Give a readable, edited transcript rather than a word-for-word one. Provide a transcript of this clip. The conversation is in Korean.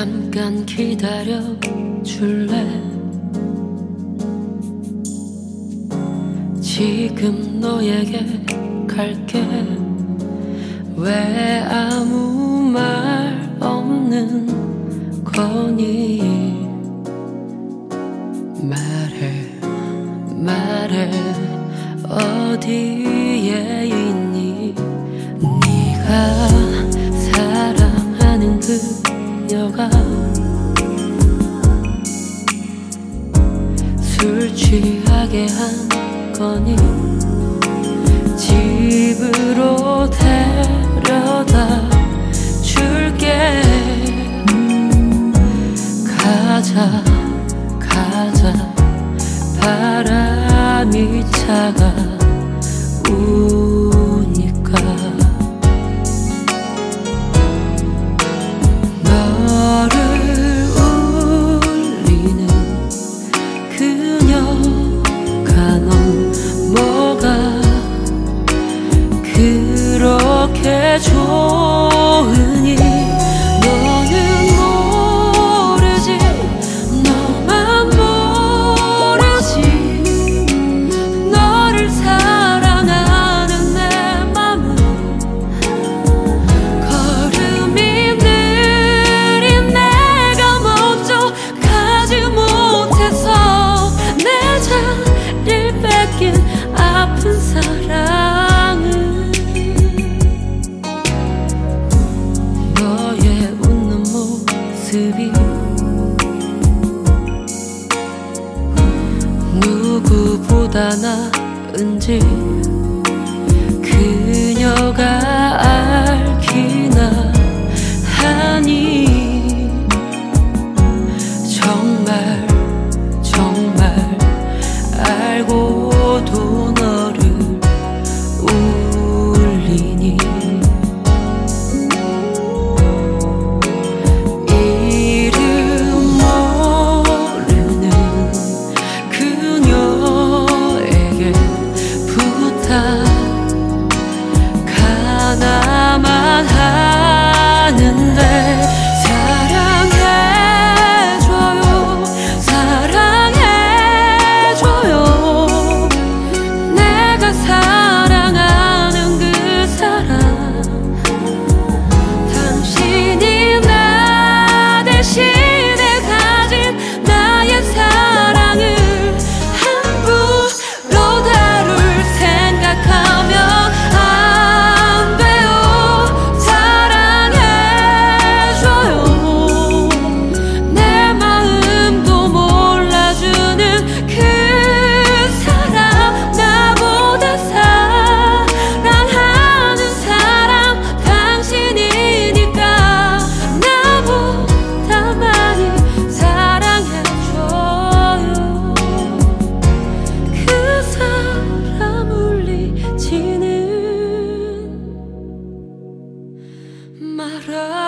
잠깐 기다려 줄래? 지금 너에게 갈게. 왜 아무 말 없는 거니? 말해 어디에 있니? 네가 사랑하는 그녀가 술 취하게 한 거니? 집으로 데려다 줄게. 가자 바람이 차가우니까. 너를 울리는 그녀가 넌 뭐가 그렇게 좋으니? 너는 모르지, 너만 모르지. 너를 사랑하는 내 맘은 걸음이 느린 내가 먼저 가지 못해서 내 자리를 뺏긴 아픈 사랑은 너의 웃는 모습이 누구보다 나은지 그녀가 알기나 하니? 정말 알고도 너를 울리니? 이름 모르는 그녀에게 부탁하나만 하는데 사랑해줘요. 내가 사랑하는 그 사람. 당신이 나 대신에 가진 나의 사랑을 함부로 다룰 생각하면 안 돼요. 사랑해줘요. 내 마음도 몰라주는 그 사람. 나보다 사랑하는 사람 당신이니까 나보다 많이 사랑해줘요. 그 사람 울리지는 마라.